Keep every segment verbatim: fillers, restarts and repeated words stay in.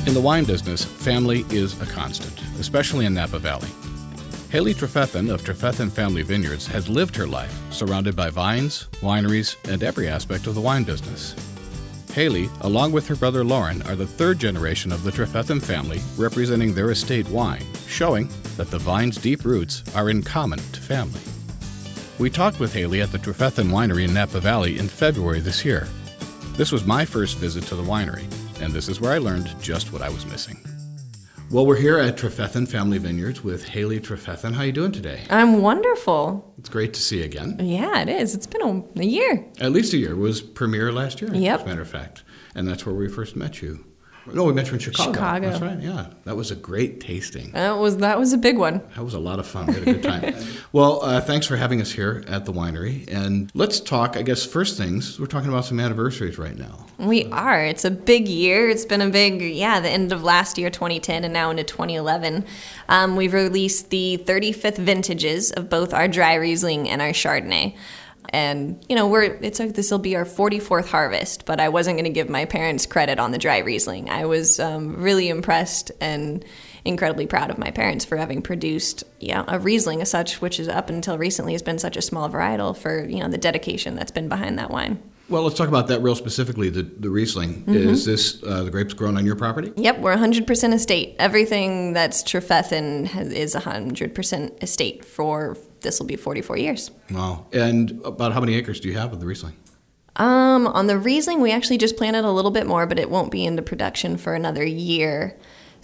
In the wine business, family is a constant, especially in Napa Valley. Haley Trefethen of Trefethen Family Vineyards has lived her life surrounded by vines, wineries, and every aspect of the wine business. Haley, along with her brother Lauren, are the third generation of the Trefethen family representing their estate wine, showing that the vine's deep roots are in common to family. We talked with Haley at the Trefethen Winery in Napa Valley in February this year. This was my first visit to the winery, and this is where I learned just what I was missing. Well, we're here at Trefethen Family Vineyards with Haley Trefethen. How are you doing today? I'm wonderful. It's great to see you again. Yeah, it is. It's been a, a year. At least a year. It was premiere last year, yep. as a matter of fact. And that's where we first met you. No, we met you in Chicago. Chicago. That's right, yeah. That was a great tasting. That was that was a big one. That was a lot of fun. We had a good time. Well, uh, thanks for having us here at the winery. And let's talk, I guess, first things, we're talking about some anniversaries right now. We are. It's a big year. It's been a big, yeah, the end of last year, twenty ten, and now into twenty eleven. Um, we've released the thirty-fifth vintages of both our dry Riesling and our Chardonnay. And, you know, we're it's like this will be our forty-fourth harvest, but I wasn't going to give my parents credit on the dry Riesling. I was um, really impressed and incredibly proud of my parents for having produced, yeah, a Riesling as such, which is up until recently has been such a small varietal, for, you know, the dedication that's been behind that wine. Well, let's talk about that real specifically, the, the Riesling. Mm-hmm. Is this uh, the grapes grown on your property? Yep, we're one hundred percent estate. Everything that's Trefethen has, is one hundred percent estate for, this will be forty-four years. Wow. And about how many acres do you have of the Riesling? Um, on the Riesling, we actually just planted a little bit more, but it won't be into production for another year.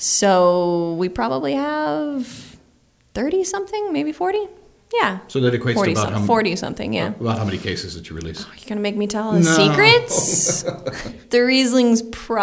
So we probably have thirty-something, maybe forty? Yeah. So that equates to about how, forty-something, yeah. About how many cases did you release? Oh, you're going to make me tell the no. secrets? The Riesling's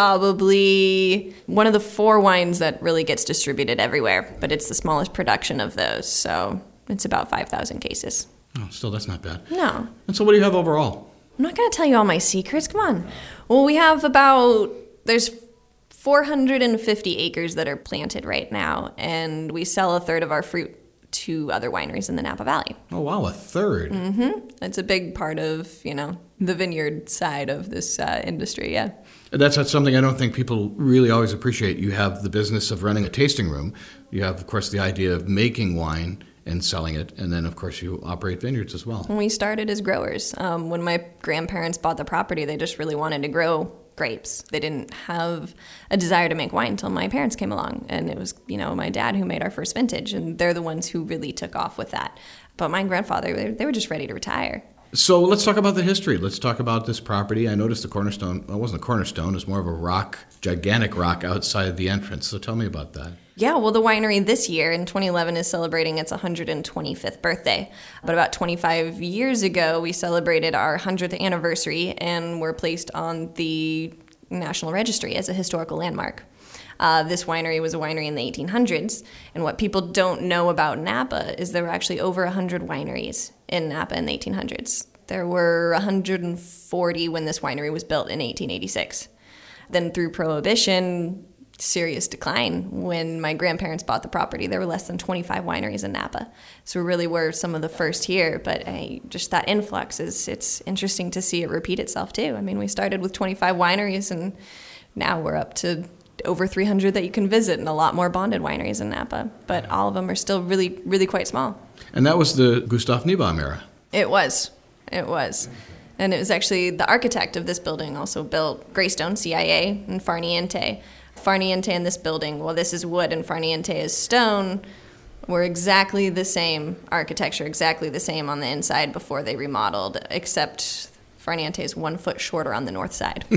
probably one of the four wines that really gets distributed everywhere, but it's the smallest production of those, so it's about five thousand cases. Oh, still, that's not bad. No. And so what do you have overall? I'm not going to tell you all my secrets. Come on. Well, we have about, there's four hundred fifty acres that are planted right now, and we sell a third of our fruit to other wineries in the Napa Valley. Oh, wow, a third. Mm-hmm. It's a big part of, you know, the vineyard side of this uh, industry, yeah. That's, that's something I don't think people really always appreciate. You have the business of running a tasting room. You have, of course, the idea of making wine and selling it. And then, of course, you operate vineyards as well. When we started as growers, um, when my grandparents bought the property, they just really wanted to grow grapes. They didn't have a desire to make wine until my parents came along. And it was, you know, my dad who made our first vintage. And they're the ones who really took off with that. But my grandfather, they, they were just ready to retire. So let's talk about the history. Let's talk about this property. I noticed the cornerstone, well, it wasn't a cornerstone, it was more of a rock, gigantic rock outside the entrance. So tell me about that. Yeah, well, the winery this year in twenty eleven is celebrating its one hundred twenty-fifth birthday. But about twenty-five years ago, we celebrated our one hundredth anniversary and were placed on the National Registry as a historical landmark. Uh, this winery was a winery in the eighteen hundreds, and what people don't know about Napa is there were actually over one hundred wineries in Napa in the eighteen hundreds. There were one hundred forty when this winery was built in eighteen eighty-six. Then through Prohibition, serious decline. When my grandparents bought the property, there were less than twenty-five wineries in Napa. So we really were some of the first here, but hey, just that influx is, it's interesting to see it repeat itself too. I mean, we started with twenty-five wineries and now we're up to over three hundred that you can visit and a lot more bonded wineries in Napa, but all of them are still really, really quite small. And that was the Gustav Niebaum era. It was. It was. And it was actually the architect of this building also built Greystone, C I A, and Farniente. Farniente and this building, well, this is wood and Farniente is stone, were exactly the same architecture, exactly the same on the inside before they remodeled, except Farniente is one foot shorter on the north side.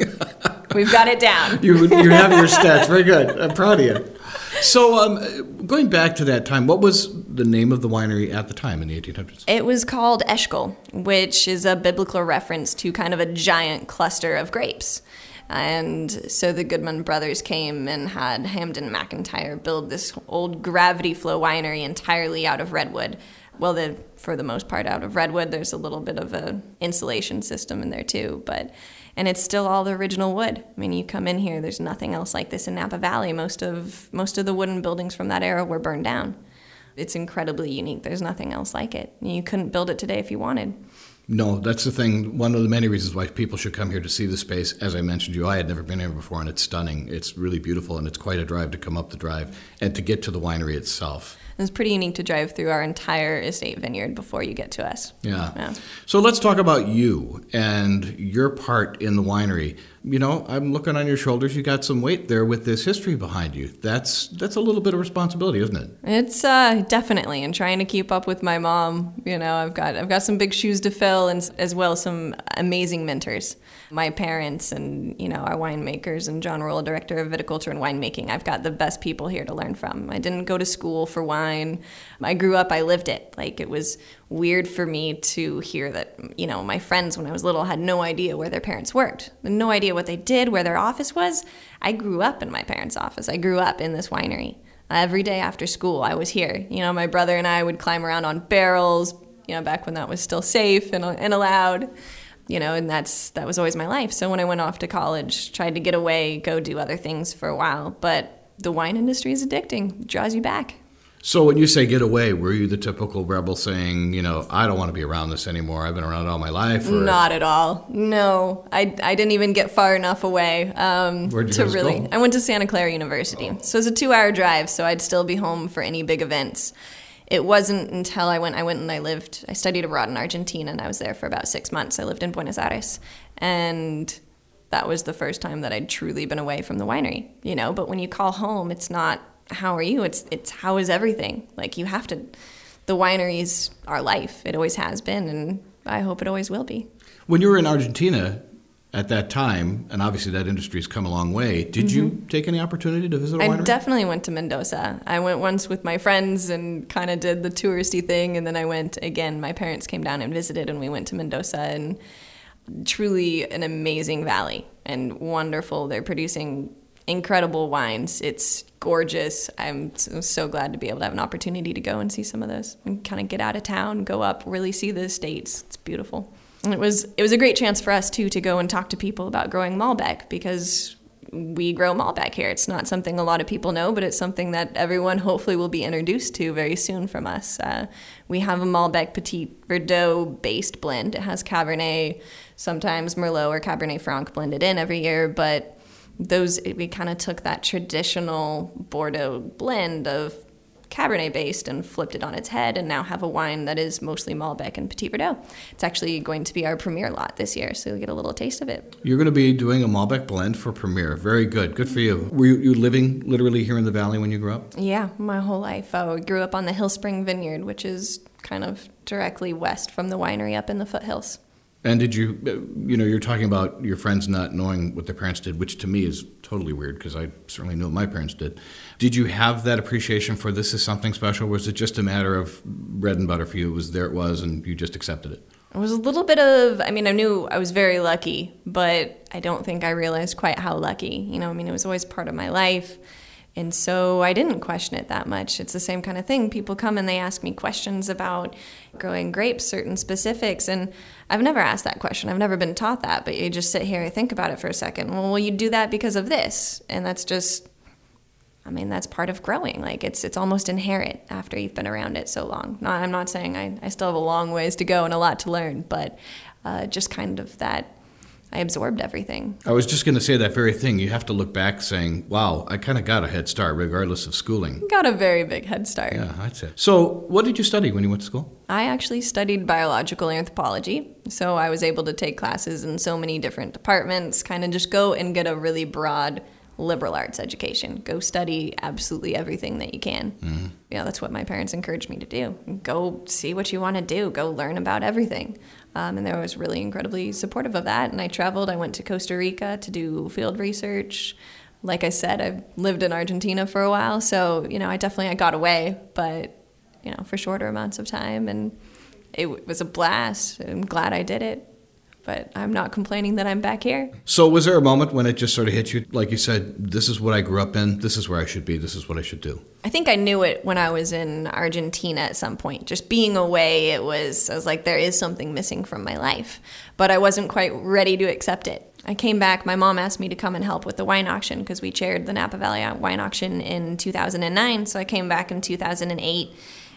We've got it down. you, you have your stats. Very good. I'm proud of you. So um, going back to that time, what was the name of the winery at the time in the eighteen hundreds? It was called Eshkol, which is a biblical reference to kind of a giant cluster of grapes. And so the Goodman brothers came and had Hamden McIntyre build this old gravity flow winery entirely out of redwood. Well, the, for the most part out of redwood. There's a little bit of a insulation system in there too, but and it's still all the original wood. I mean, you come in here, there's nothing else like this in Napa Valley. Most of most of the wooden buildings from that era were burned down. It's incredibly unique. There's nothing else like it. You couldn't build it today if you wanted. No, that's the thing. One of the many reasons why people should come here to see the space. As I mentioned to you, I had never been here before, and it's stunning. It's really beautiful, and it's quite a drive to come up the drive and to get to the winery itself. It's pretty unique to drive through our entire estate vineyard before you get to us. Yeah. yeah. So let's talk about you and your part in the winery. You know, I'm looking on your shoulders. You got some weight there with this history behind you. That's that's a little bit of responsibility, isn't it? It's uh, definitely, and trying to keep up with my mom. You know, I've got I've got some big shoes to fill, and as well some amazing mentors. My parents and, you know, our winemakers and John Roll, director of viticulture and winemaking. I've got the best people here to learn from. I didn't go to school for wine. I grew up, I lived it. Like, it was weird for me to hear that, you know, my friends when I was little had no idea where their parents worked, no idea what they did, where their office was. I grew up in my parents' office. I grew up in this winery. Every day after school, I was here. You know, my brother and I would climb around on barrels, you know, back when that was still safe and, and allowed. You know, and that's that was always my life. So when I went off to college, tried to get away, go do other things for a while. But the wine industry is addicting. It draws you back. So when you say get away, were you the typical rebel saying, you know, I don't want to be around this anymore. I've been around it all my life? Or? Not at all. No. I, I didn't even get far enough away. Um, Where'd you to guys really, go? I went to Santa Clara University. Oh. So it was a two-hour drive, so I'd still be home for any big events. It wasn't until I went, I went and I lived, I studied abroad in Argentina, and I was there for about six months. I lived in Buenos Aires, and that was the first time that I'd truly been away from the winery, you know? But when you call home, it's not, how are you? It's, it's how is everything? Like, you have to, the winery's our life. It always has been, and I hope it always will be. When you were in Argentina at that time, and obviously that industry's come a long way, did mm-hmm. you take any opportunity to visit a winery? I definitely went to Mendoza. I went once with my friends and kind of did the touristy thing, and then I went again. My parents came down and visited, and we went to Mendoza, and truly an amazing valley and wonderful. They're producing incredible wines. It's gorgeous. I'm so, so glad to be able to have an opportunity to go and see some of those and kind of get out of town, go up, really see the estates. It's beautiful. And it was it was a great chance for us, too, to go and talk to people about growing Malbec, because we grow Malbec here. It's not something a lot of people know, but it's something that everyone hopefully will be introduced to very soon from us. Uh, we have a Malbec Petit Verdot-based blend. It has Cabernet, sometimes Merlot or Cabernet Franc blended in every year, but those we kind of took that traditional Bordeaux blend of Cabernet-based and flipped it on its head, and now have a wine that is mostly Malbec and Petit Verdot. It's actually going to be our premiere lot this year, so you'll get a little taste of it. You're going to be doing a Malbec blend for premiere. Very good. Good for you. Were you, you living literally here in the valley when you grew up? Yeah, my whole life. I grew up on the Hill Spring Vineyard, which is kind of directly west from the winery up in the foothills. And did you, you know, you're talking about your friends not knowing what their parents did, which to me is totally weird because I certainly knew what my parents did. Did you have that appreciation for this is something special? Or was it just a matter of bread and butter for you? It was there it was and you just accepted it? It was a little bit of, I mean, I knew I was very lucky, but I don't think I realized quite how lucky. You know, I mean, it was always part of my life. And so I didn't question it that much. It's the same kind of thing. People come and they ask me questions about growing grapes, certain specifics, and I've never asked that question. I've never been taught that, but you just sit here and think about it for a second. Well, well, you do that because of this, and that's just, I mean, that's part of growing. Like, it's it's almost inherent after you've been around it so long. Not, I'm not saying I, I still have a long ways to go and a lot to learn, but uh, just kind of that, I absorbed everything. I was just going to say that very thing. You have to look back saying, wow, I kind of got a head start regardless of schooling. Got a very big head start. Yeah, I'd say. So what did you study when you went to school? I actually studied biological anthropology. So I was able to take classes in so many different departments, kind of just go and get a really broad liberal arts education. Go study absolutely everything that you can. Mm-hmm. You know, that's what my parents encouraged me to do. Go see what you want to do. Go learn about everything. Um, and they were really incredibly supportive of that. And I traveled. I went to Costa Rica to do field research. Like I said, I've lived in Argentina for a while. So, you know, I definitely I got away, but, you know, for shorter amounts of time. And it was a blast. I'm glad I did it. But I'm not complaining that I'm back here. So was there a moment when it just sort of hit you, like you said, this is what I grew up in, this is where I should be, this is what I should do? I think I knew it when I was in Argentina at some point. Just being away, it was, I was like, there is something missing from my life. But I wasn't quite ready to accept it. I came back, my mom asked me to come and help with the wine auction because we chaired the Napa Valley wine auction in two thousand nine. So I came back in two thousand eight.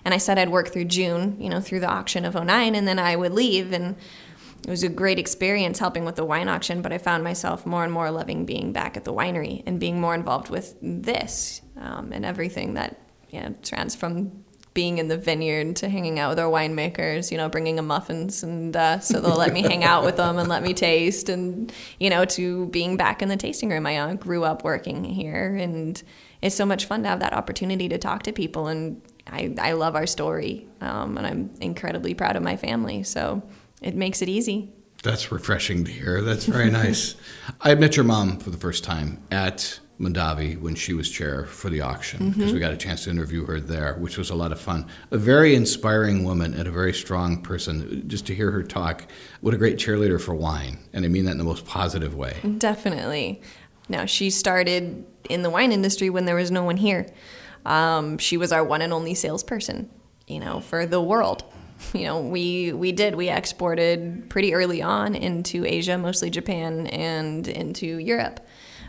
And I said I'd work through June, you know, through the auction of oh nine, and then I would leave. And it was a great experience helping with the wine auction, but I found myself more and more loving being back at the winery and being more involved with this um, and everything that, you know, trans from being in the vineyard to hanging out with our winemakers, you know, bringing them muffins and uh, so they'll let me hang out with them and let me taste, and, you know, to being back in the tasting room. I uh, grew up working here, and it's so much fun to have that opportunity to talk to people, and I, I love our story, um, and I'm incredibly proud of my family, so it makes it easy. That's refreshing to hear. That's very nice. I met your mom for the first time at Mondavi when she was chair for the auction, because mm-hmm. we got a chance to interview her there, which was a lot of fun. A very inspiring woman and a very strong person. Just to hear her talk, what a great cheerleader for wine. And I mean that in the most positive way. Definitely. Now, she started in the wine industry when there was no one here. Um, she was our one and only salesperson, you know, for the world. You know, we we did. We exported pretty early on into Asia, mostly Japan, and into Europe.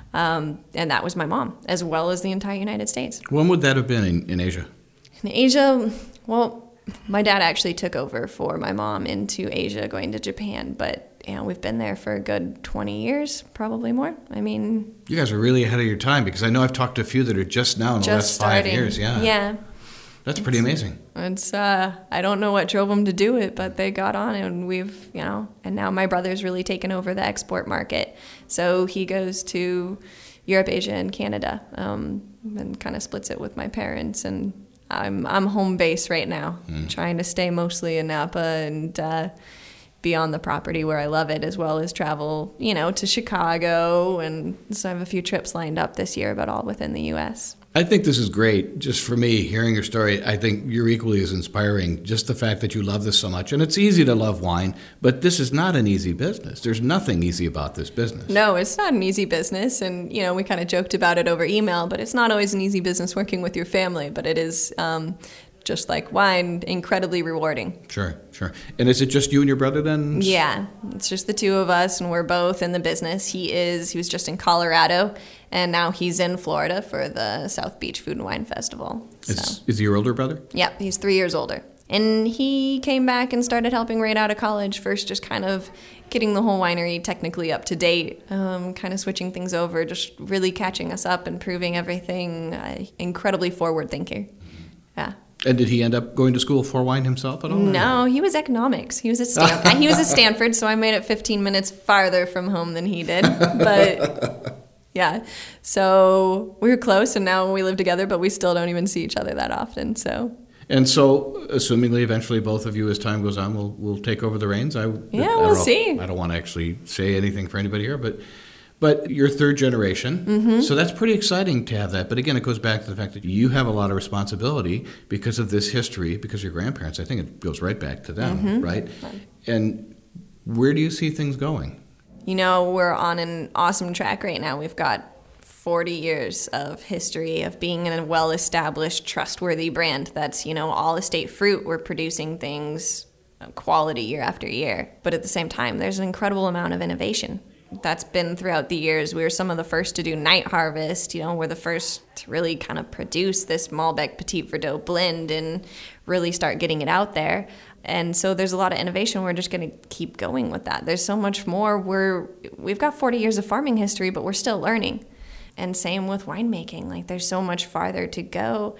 Um, and that was my mom, as well as the entire United States. When would that have been in, in Asia? In Asia, well, my dad actually took over for my mom into Asia, going to Japan. But, you know, we've been there for a good twenty years, probably more. I mean... You guys are really ahead of your time, because I know I've talked to a few that are just now in the last starting. five years. Yeah. Yeah. That's pretty amazing. It's uh, I don't know what drove them to do it, but they got on, and we've, you know, and now my brother's really taken over the export market. So he goes to Europe, Asia, and Canada, um, and kind of splits it with my parents. And I'm I'm home base right now, mm. trying to stay mostly in Napa and uh, be on the property where I love it, as well as travel, you know, to Chicago. And so I have a few trips lined up this year, but all within the U S I think this is great. Just for me, hearing your story, I think you're equally as inspiring. Just the fact that you love this so much. And it's easy to love wine, but this is not an easy business. There's nothing easy about this business. No, it's not an easy business. And, you know, we kind of joked about it over email, but it's not always an easy business working with your family. But it is, um, just like wine, incredibly rewarding. Sure, sure. And is it just you and your brother then? Yeah, it's just the two of us, and we're both in the business. He is, he was just in Colorado, and now he's in Florida for the South Beach Food and Wine Festival. So. Is, is he your older brother? Yeah, he's three years older. And he came back and started helping right out of college, first just kind of getting the whole winery technically up to date, um, kind of switching things over, just really catching us up, improving everything. Uh, incredibly forward thinker. Yeah. And did he end up going to school for wine himself at all? No, he was economics. He was at Stanford. he was at Stanford, so I made it fifteen minutes farther from home than he did. But yeah, so we were close, and now we live together, but we still don't even see each other that often. So. And so, assumingly, eventually, both of you, as time goes on, will will take over the reins. I yeah, I we'll know, see. I don't want to actually say anything for anybody here, but. But you're third generation, mm-hmm. so that's pretty exciting to have that. But again, it goes back to the fact that you have a lot of responsibility because of this history, because your grandparents, I think it goes right back to them, mm-hmm. right? And where do you see things going? You know, we're on an awesome track right now. We've got forty years of history of being in a well-established, trustworthy brand. That's, you know, all estate fruit. We're producing things quality year after year. But at the same time, there's an incredible amount of innovation. That's been throughout the years. We were some of the first to do night harvest. You know, we're the first to really kind of produce this Malbec Petit Verdot blend and really start getting it out there. And so there's a lot of innovation. We're just going to keep going with that. There's so much more. We're, we've got forty years of farming history, but we're still learning. And same with winemaking. Like, there's so much farther to go.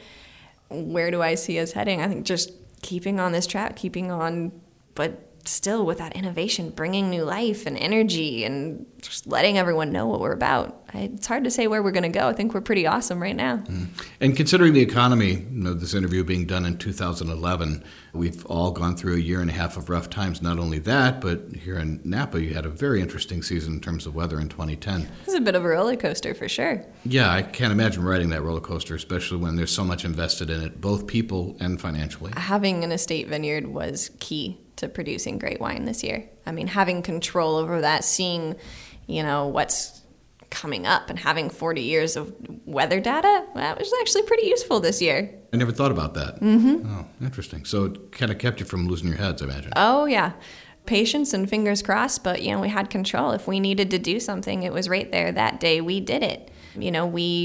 Where do I see us heading? I think just keeping on this track, keeping on, but still with that innovation, bringing new life and energy and just letting everyone know what we're about. It's hard to say where we're going to go. I think we're pretty awesome right now. Mm. And considering the economy, you know, this interview being done in two thousand eleven, we've all gone through a year and a half of rough times. Not only that, but here in Napa, you had a very interesting season in terms of weather in twenty ten. It was a bit of a roller coaster for sure. Yeah, I can't imagine riding that roller coaster, especially when there's so much invested in it, both people and financially. Having an estate vineyard was key to producing great wine this year. I mean, having control over that, seeing, you know, what's coming up and having forty years of weather data, that was actually pretty useful this year. I never thought about that. Mm-hmm. Oh, interesting. So it kind of kept you from losing your heads, I imagine. Oh, yeah. Patience and fingers crossed, but, you know, we had control. If we needed to do something, it was right there that day. We did it. You know, we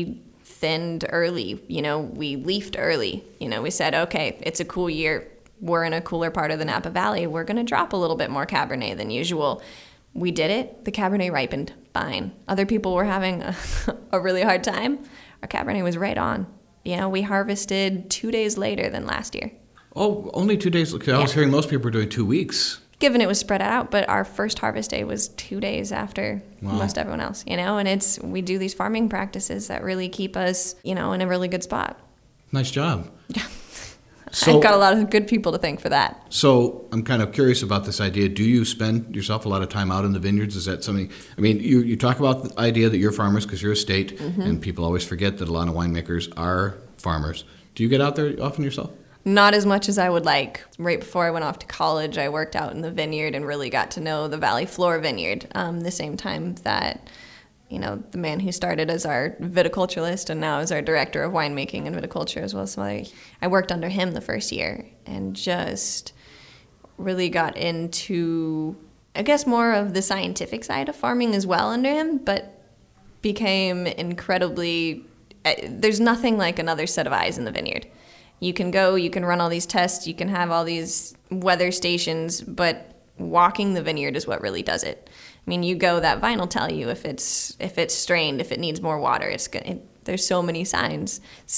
thinned early. You know, we leafed early. You know, we said, okay, it's a cool year. We're in a cooler part of the Napa Valley. We're going to drop a little bit more Cabernet than usual. We did it. The Cabernet ripened fine. Other people were having a, a really hard time. Our Cabernet was right on. You know, we harvested two days later than last year. Oh, only two days? Because I was Yeah. hearing most people were doing two weeks. Given it was spread out, but our first harvest day was two days after Wow. most everyone else, you know, and it's, we do these farming practices that really keep us, you know, in a really good spot. Nice job. Yeah. So, I've got a lot of good people to thank for that. So I'm kind of curious about this idea. Do you spend yourself a lot of time out in the vineyards? Is that something, I mean, you, you talk about the idea that you're farmers because you're a state, Mm-hmm. and people always forget that a lot of winemakers are farmers. Do you get out there often yourself? Not as much as I would like. Right before I went off to college, I worked out in the vineyard and really got to know the Valley Floor vineyard. Um, the same time that, you know, the man who started as our viticulturalist and now is our director of winemaking and viticulture as well. So I, I worked under him the first year and just really got into, I guess, more of the scientific side of farming as well under him, but became incredibly, uh, there's nothing like another set of eyes in the vineyard. You can go, you can run all these tests, you can have all these weather stations, but walking the vineyard is what really does it. I mean, you go, that vine will tell you if it's if it's strained, if it needs more water. It's good. It, there's so many signs.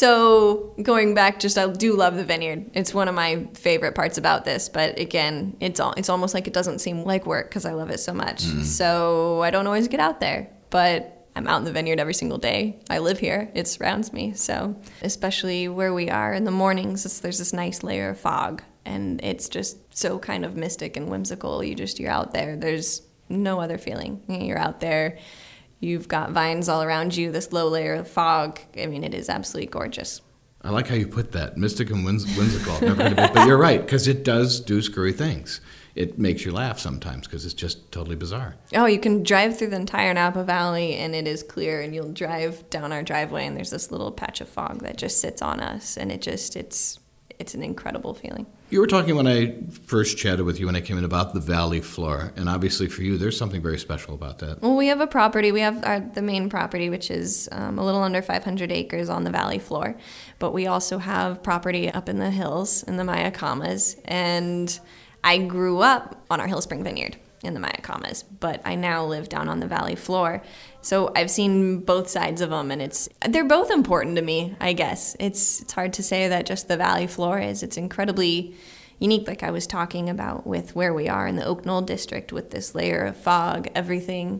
So going back, just I do love the vineyard. It's one of my favorite parts about this. But again, it's all, it's almost like it doesn't seem like work because I love it so much. Mm. So I don't always get out there, but I'm out in the vineyard every single day. I live here. It surrounds me. So especially where we are in the mornings, it's, there's this nice layer of fog, and it's just so kind of mystic and whimsical. You just, you're out there. There's no other feeling. You're out there. You've got vines all around you, this low layer of fog. I mean, it is absolutely gorgeous. I like how you put that, mystic and whims- whimsical. I've never heard of it, but you're right, because it does do screwy things. It makes you laugh sometimes because it's just totally bizarre. Oh, you can drive through the entire Napa Valley and it is clear, and you'll drive down our driveway and there's this little patch of fog that just sits on us, and it just, it's it's an incredible feeling. You were talking when I first chatted with you when I came in about the Valley Floor, and obviously for you there's something very special about that. Well, we have a property. We have our, the main property, which is um, a little under five hundred acres on the Valley Floor, but we also have property up in the hills in the Mayacamas, and I grew up on our Hill Spring Vineyard in the Mayacamas, but I now live down on the Valley Floor. So I've seen both sides of them, and it's they're both important to me, I guess. It's it's hard to say that just the Valley Floor is. It's incredibly unique, like I was talking about with where we are in the Oak Knoll district with this layer of fog, everything.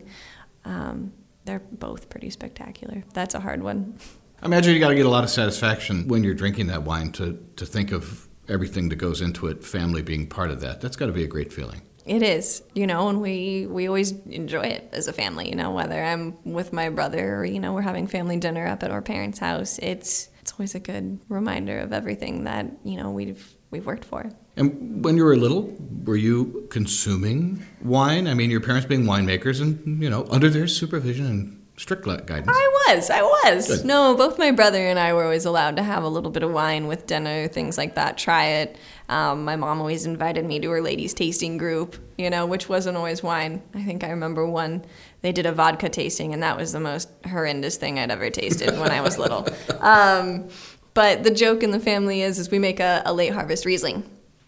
Um, they're both pretty spectacular. That's a hard one. I imagine you got to get a lot of satisfaction when you're drinking that wine to, to think of everything that goes into it, family being part of that. That's got to be a great feeling. It is, you know, and we, we always enjoy it as a family, you know, whether I'm with my brother or, you know, we're having family dinner up at our parents' house. It's it's always a good reminder of everything that, you know, we've we've worked for. And when you were little, were you consuming wine? I mean, your parents being winemakers and, you know, under their supervision and strict guidance. I was, I was. Good. No, both my brother and I were always allowed to have a little bit of wine with dinner, things like that, try it. Um, my mom always invited me to her ladies' tasting group, you know, which wasn't always wine. I think I remember one, they did a vodka tasting, and that was the most horrendous thing I'd ever tasted when I was little. Um, but the joke in the family is, is we make a, a late harvest Riesling.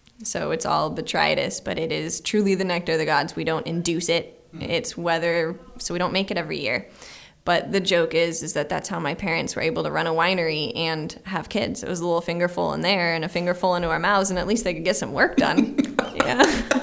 So it's all botrytis, but it is truly the nectar of the gods. We don't induce it. It's whether, so we don't make it every year. But the joke is, is that that's how my parents were able to run a winery and have kids. It was a little fingerful in there and a fingerful into our mouths, and at least they could get some work done. Yeah.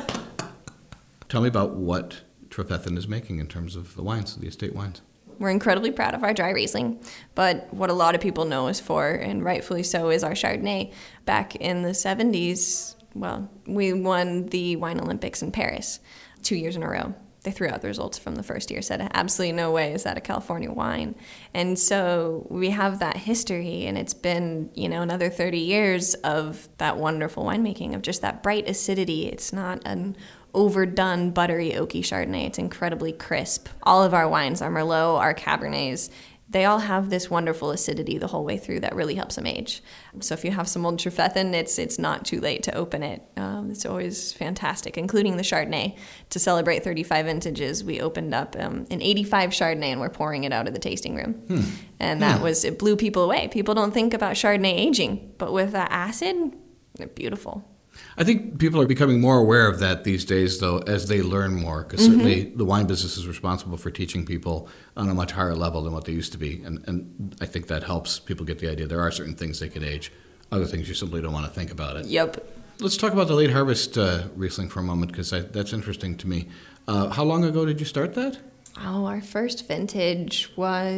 Tell me about what Trefethen is making in terms of the wines, the estate wines. We're incredibly proud of our dry Riesling, but what a lot of people know us for, and rightfully so, is our Chardonnay. Back in the seventies, well, we won the Wine Olympics in Paris two years in a row. They threw out the results from the first year, said absolutely no way is that a California wine. And so we have that history, and it's been, you know, another thirty years of that wonderful winemaking, of just that bright acidity. It's not an overdone, buttery, oaky Chardonnay. It's incredibly crisp. All of our wines, our Merlot, our Cabernets, they all have this wonderful acidity the whole way through that really helps them age. So if you have some old Trefethen, it's it's not too late to open it. Um, it's always fantastic, including the Chardonnay. To celebrate thirty-five vintages, we opened up um, an eighty-five Chardonnay, and we're pouring it out of the tasting room. Hmm. And that hmm. was, it blew people away. People don't think about Chardonnay aging, but with that acid, they're beautiful. I think people are becoming more aware of that these days, though, as they learn more, because mm-hmm. certainly the wine business is responsible for teaching people on a much higher level than what they used to be. And, and I think that helps people get the idea there are certain things they could age, other things you simply don't want to think about it. Yep. Let's talk about the late harvest uh, Riesling for a moment, because that's interesting to me. Uh, how long ago did you start that? Oh, our first vintage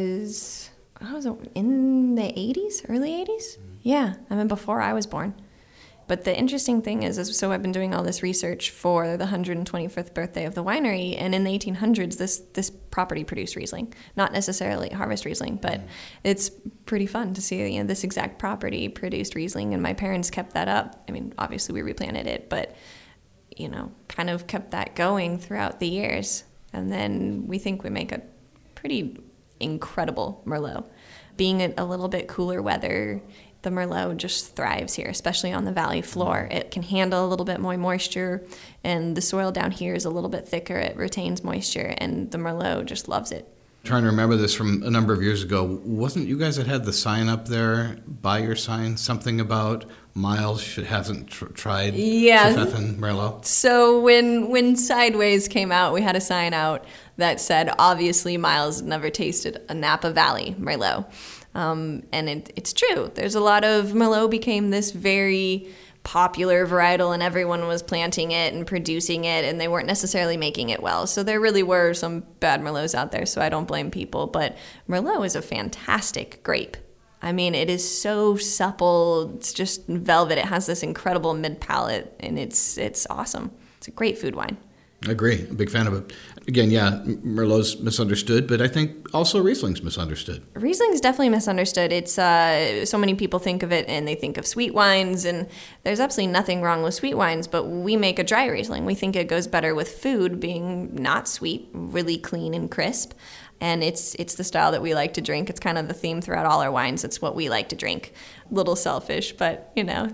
was, I was in the eighties, early eighties? Mm-hmm. Yeah, I mean, before I was born. But the interesting thing is, is, so I've been doing all this research for the one hundred twenty-fifth birthday of the winery, and in the eighteen hundreds, this this property produced Riesling. Not necessarily harvest Riesling, but mm. it's pretty fun to see, you know, this exact property produced Riesling, and my parents kept that up. I mean, obviously we replanted it, but, you know, kind of kept that going throughout the years. And then we think we make a pretty incredible Merlot. Being a, a little bit cooler weather, the Merlot just thrives here, especially on the valley floor. It can handle a little bit more moisture, and the soil down here is a little bit thicker. It retains moisture, and the Merlot just loves it. I'm trying to remember this from a number of years ago. Wasn't you guys that had the sign up there, by your sign, something about Miles should, hasn't tr- tried yeah. Trefethen Merlot? So when when Sideways came out, we had a sign out that said, obviously Miles never tasted a Napa Valley Merlot. Um, and it, it's true. There's a lot of, Merlot became this very popular varietal, and everyone was planting it and producing it, and they weren't necessarily making it well. So there really were some bad Merlots out there, so I don't blame people. But Merlot is a fantastic grape. I mean, it is so supple. It's just velvet. It has this incredible mid-palate, and it's it's awesome. It's a great food wine. I agree. I'm a big fan of it. Again, yeah, Merlot's misunderstood, but I think also Riesling's misunderstood. Riesling's definitely misunderstood. It's uh, so many people think of it and they think of sweet wines, and there's absolutely nothing wrong with sweet wines, but we make a dry Riesling. We think it goes better with food, being not sweet, really clean and crisp. And it's it's the style that we like to drink. It's kind of the theme throughout all our wines. It's what we like to drink. A little selfish, but, you know.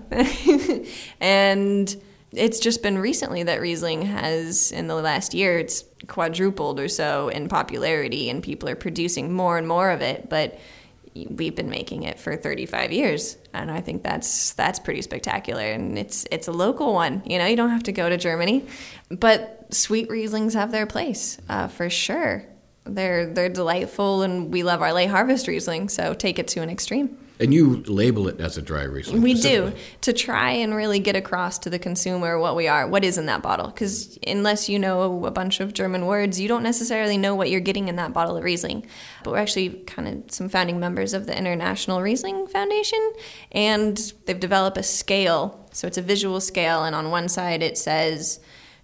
And it's just been recently that Riesling has, in the last year, it's quadrupled or so in popularity, and people are producing more and more of it. But we've been making it for thirty-five years, and I think that's that's pretty spectacular. And it's it's a local one. You know, you don't have to go to Germany. But sweet Rieslings have their place, uh, for sure. They're they're delightful, and we love our late harvest Riesling, so take it to an extreme. And you label it as a dry Riesling. We do, to try and really get across to the consumer what we are, what is in that bottle. Because unless you know a bunch of German words, you don't necessarily know what you're getting in that bottle of Riesling. But we're actually kind of some founding members of the International Riesling Foundation, and they've developed a scale. So it's a visual scale, and on one side it says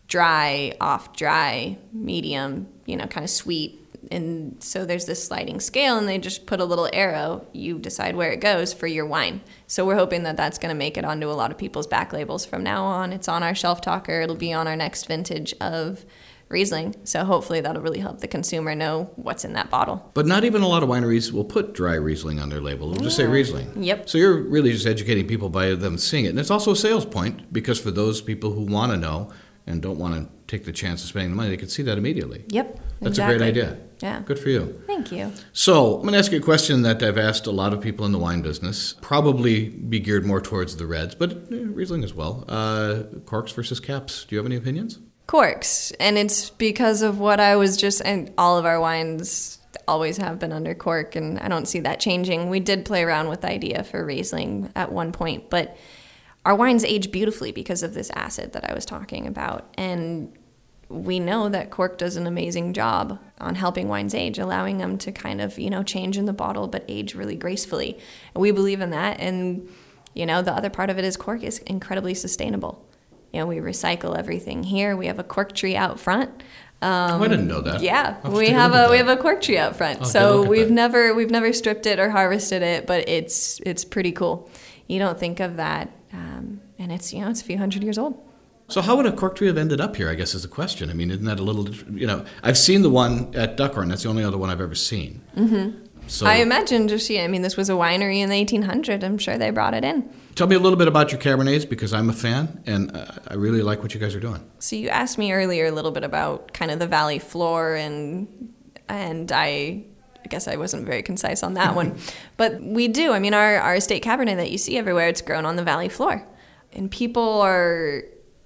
dry, off dry, medium, you know, kind of sweet. And so there's this sliding scale, and they just put a little arrow. You decide where it goes for your wine. So we're hoping that that's going to make it onto a lot of people's back labels from now on. It's on our shelf talker. It'll be on our next vintage of Riesling. So hopefully that'll really help the consumer know what's in that bottle. But not even a lot of wineries will put dry Riesling on their label. They'll just say Riesling. Yep. So you're really just educating people by them seeing it. And it's also a sales point, because for those people who want to know and don't want to take the chance of spending the money, they can see that immediately. Yep. That's exactly. a great idea. Yeah. Good for you. Thank you. So I'm going to ask you a question that I've asked a lot of people in the wine business, probably be geared more towards the reds, but eh, Riesling as well. Uh, corks versus caps. Do you have any opinions? Corks. And it's because of what I was just, and all of our wines always have been under cork, and I don't see that changing. We did play around with the idea for Riesling at one point, but our wines age beautifully because of this acid that I was talking about. And we know that cork does an amazing job on helping wines age, allowing them to kind of, you know, change in the bottle but age really gracefully. And we believe in that. And, you know, the other part of it is cork is incredibly sustainable. You know, we recycle everything here. We have a cork tree out front. Um, oh, I didn't know that. Yeah, we have a we have a cork tree out front. Oh, so we've that. never we've never stripped it or harvested it, but it's it's pretty cool. You don't think of that, um, and it's you know it's a few hundred years old. So how would a cork tree have ended up here, I guess, is the question. I mean, isn't that a little, you know, I've seen the one at Duckhorn. That's the only other one I've ever seen. Mm-hmm. So I imagine just, yeah, I mean, this was a winery in the eighteen hundreds. I'm sure they brought it in. Tell me a little bit about your Cabernets, because I'm a fan, and uh, I really like what you guys are doing. So you asked me earlier a little bit about kind of the valley floor, and and I... I guess I wasn't very concise on that one. But we do. I mean, our, our estate Cabernet that you see everywhere, it's grown on the valley floor. And people are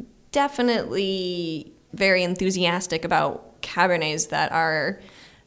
definitely very enthusiastic about Cabernets that are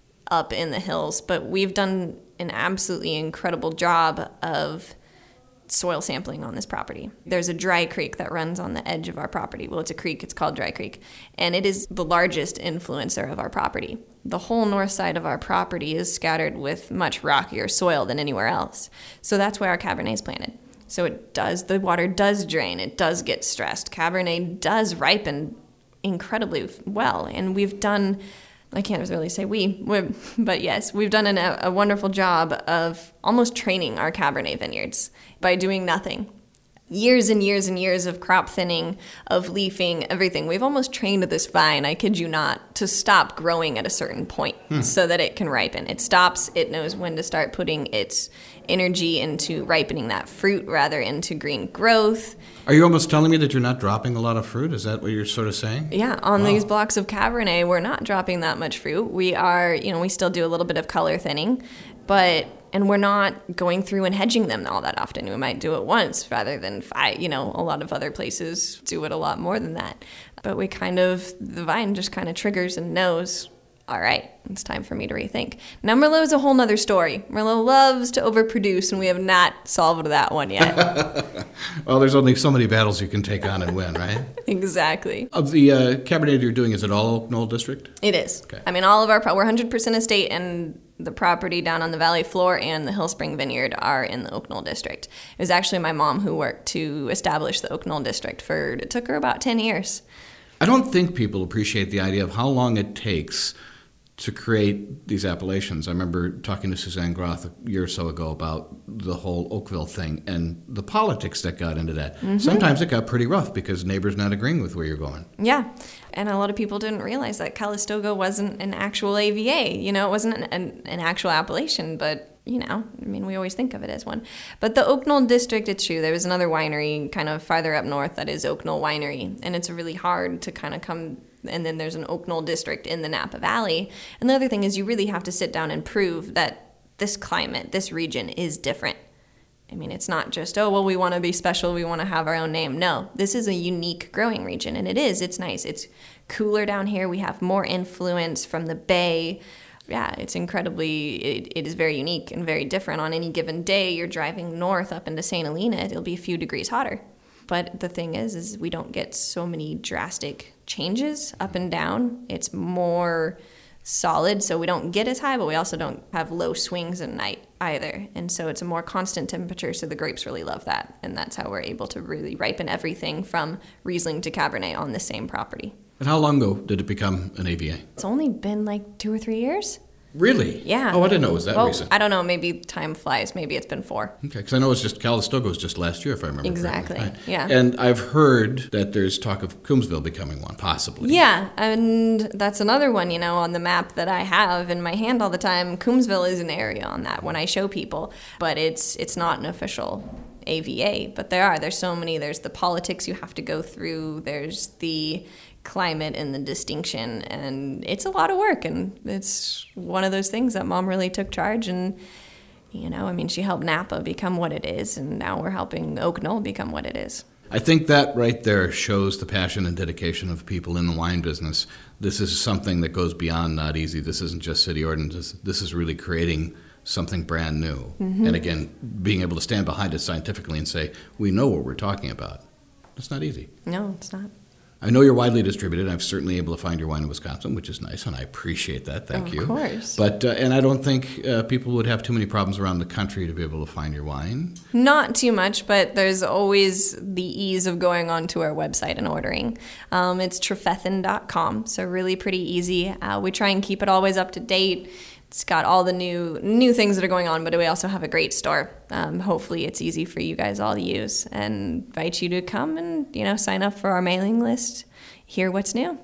up in the hills. But we've done an absolutely incredible job of soil sampling on this property. There's a dry creek that runs on the edge of our property. Well, it's a creek. It's called Dry Creek. And it is the largest influencer of our property. The whole north side of our property is scattered with much rockier soil than anywhere else. So that's where our Cabernet is planted. So it does, the water does drain. It does get stressed. Cabernet does ripen incredibly well. And we've done, I can't really say we, but yes, we've done an, a wonderful job of almost training our Cabernet vineyards by doing nothing. Years and years and years of crop thinning, of leafing, everything. We've almost trained this vine, I kid you not, to stop growing at a certain point hmm. so that it can ripen. It stops, it knows when to start putting its energy into ripening that fruit rather into green growth. Are you almost telling me that you're not dropping a lot of fruit? Is that what you're sort of saying? Yeah, on wow. these blocks of Cabernet, we're not dropping that much fruit. We are, you know, we still do a little bit of color thinning, but... And we're not going through and hedging them all that often. We might do it once rather than five. You know, a lot of other places do it a lot more than that. But we kind of, the vine just kind of triggers and knows, all right, it's time for me to rethink. Now, Merlot is a whole nother story. Merlot loves to overproduce, and we have not solved that one yet. Well, there's only so many battles you can take on and win, right? Exactly. Of the uh, Cabernet you're doing, is it all Oak Knoll District? It is. Okay. I mean, all of our, we're one hundred percent estate, and the property down on the valley floor and the Hill Spring Vineyard are in the Oak Knoll District. It was actually my mom who worked to establish the Oak Knoll District for, it took her about ten years. I don't think people appreciate the idea of how long it takes to create these appellations. I remember talking to Suzanne Groth a year or so ago about the whole Oakville thing and the politics that got into that. Mm-hmm. Sometimes it got pretty rough because neighbors not agreeing with where you're going. Yeah, and a lot of people didn't realize that Calistoga wasn't an actual A V A. You know, it wasn't an, an, an actual appellation, but, you know, I mean, we always think of it as one. But the Oak Knoll District, it's true. There was another winery kind of farther up north that is Oak Knoll Winery, and it's really hard to kind of come... And then there's an Oak Knoll District in the Napa Valley. And the other thing is you really have to sit down and prove that this climate, this region is different. I mean, it's not just, oh, well, we want to be special, we want to have our own name. No, this is a unique growing region, and it is. It's nice. It's cooler down here. We have more influence from the bay. Yeah, it's incredibly, it, it is very unique and very different. On any given day, you're driving north up into Saint Helena, it'll be a few degrees hotter. But the thing is, is we don't get so many drastic changes up and down. It's more solid, so we don't get as high, but we also don't have low swings at night either. And so it's a more constant temperature, so the grapes really love that. And that's how we're able to really ripen everything from Riesling to Cabernet on the same property. And how long ago did it become an A V A? It's only been like two or three years. Really? Yeah. Oh, I didn't know it was that well, recent. I don't know. Maybe time flies. Maybe it's been four. Okay, because I know it's just Calistoga was just last year, if I remember exactly. correctly. Exactly. Right. Yeah. And I've heard that there's talk of Coombsville becoming one, possibly. Yeah, and that's another one, you know, on the map that I have in my hand all the time. Coombsville is an area on that when I show people, but it's it's not an official A V A. But there are. There's so many. There's the politics you have to go through. There's the climate and the distinction, and it's a lot of work, and it's one of those things that Mom really took charge, and you know, I mean, she helped Napa become what it is, and now we're helping Oak Knoll become what it is. I think that right there shows the passion and dedication of people in the wine business. This is something that goes beyond not easy. This isn't just city ordinance. This is really creating something brand new. Mm-hmm. And again, being able to stand behind it scientifically and say, we know what we're talking about. It's not easy. No, it's not. I know you're widely distributed. I'm certainly able to find your wine in Wisconsin, which is nice, and I appreciate that. Thank of you. Of course. But uh, and I don't think uh, people would have too many problems around the country to be able to find your wine. Not too much, but there's always the ease of going onto our website and ordering. Um, it's trefethen dot com, so really pretty easy. Uh, we try and keep it always up to date. It's got all the new new things that are going on, but we also have a great store. Um, hopefully it's easy for you guys all to use, and invite you to come and, you know, sign up for our mailing list, hear what's new.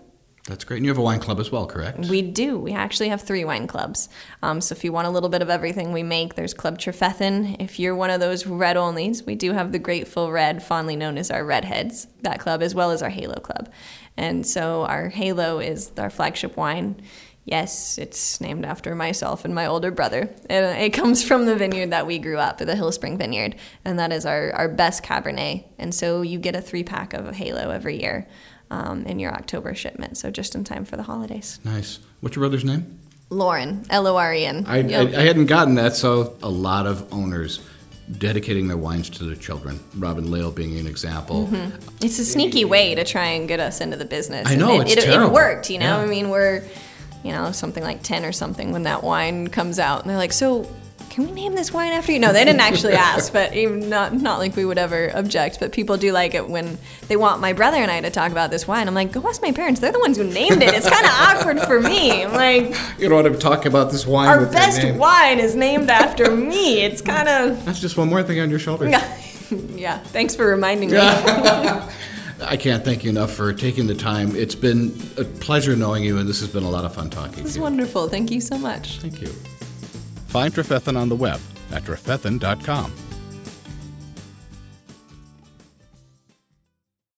That's great. And you have a wine club as well, correct? We do. We actually have three wine clubs. Um, so if you want a little bit of everything we make, there's Club Trefethen. If you're one of those red onlys, we do have the Grateful Red, fondly known as our Redheads, that club, as well as our Halo Club. And so our Halo is our flagship wine. Yes, it's named after myself and my older brother. It, it comes from the vineyard that we grew up, the Hill Spring Vineyard, and that is our, our best Cabernet. And so you get a three-pack of a Halo every year. Um, in your October shipment, so just in time for the holidays. Nice. What's your brother's name? Lauren, L O R E N. I, Yep. I, I hadn't gotten that, so a lot of owners dedicating their wines to their children. Robin Lale being an example. Mm-hmm. It's a sneaky way to try and get us into the business. I know, and it's it, it, terrible. it worked, you know? Yeah. I mean, we're, you know, something like ten or something when that wine comes out, and they're like, so can we name this wine after you? No, they didn't actually ask, but even not not like we would ever object. But people do like it when they want my brother and I to talk about this wine. I'm like, go ask my parents. They're the ones who named it. It's kind of awkward for me. I'm like, You don't want to talk about this wine our with their best name. wine is named after me. It's kind of... That's just one more thing on your shoulders. Yeah. Yeah, thanks for reminding me. I can't thank you enough for taking the time. It's been a pleasure knowing you, and this has been a lot of fun talking This is to you. wonderful. Thank you so much. Thank you. Find Trefethen on the web at trefethen dot com.